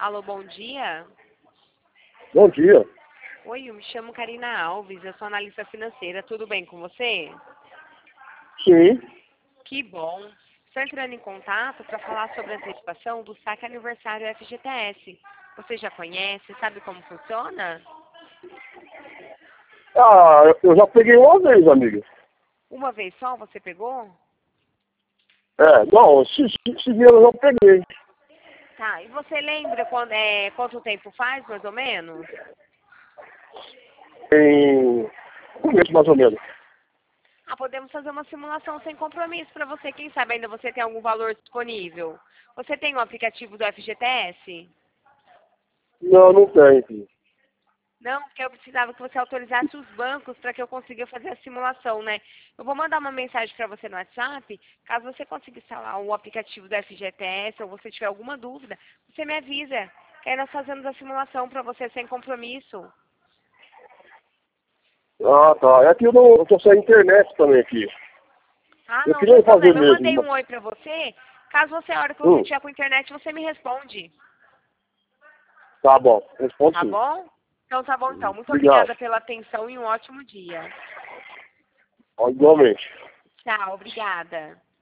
Alô, bom dia. Bom dia. Oi, eu me chamo Karina Alves, eu sou analista financeira. Tudo bem com você? Sim. Que bom. Estou entrando em contato para falar sobre a antecipação do saque aniversário FGTS. Você já conhece, sabe como funciona? Ah, eu já peguei uma vez, amiga. Uma vez só você pegou? Não, esse dinheiro eu já peguei. Tá, e você lembra quanto tempo faz, mais ou menos? Tem um mês, mais ou menos. Ah, podemos fazer uma simulação sem compromisso para você. Quem sabe ainda você tem algum valor disponível. Você tem o aplicativo do FGTS? Não, não tem, filho. Não, porque eu precisava que você autorizasse os bancos para que eu consiga fazer a simulação, né? Eu vou mandar uma mensagem para você no WhatsApp. Caso você consiga instalar o aplicativo do FGTS ou você tiver alguma dúvida, você me avisa. Que aí nós fazemos a simulação para você sem compromisso. Ah, tá. É que eu tô sem internet também aqui. Ah, Eu não tem queria fazer problema. Eu mesmo. mandei um oi para você. Caso você, a hora que você Hum, tiver com internet, você me responde. tá bom. Responde Tá sim. bom? Então tá bom então. Muito Obrigado. obrigada pela atenção e um ótimo dia. Igualmente. Tchau, obrigada.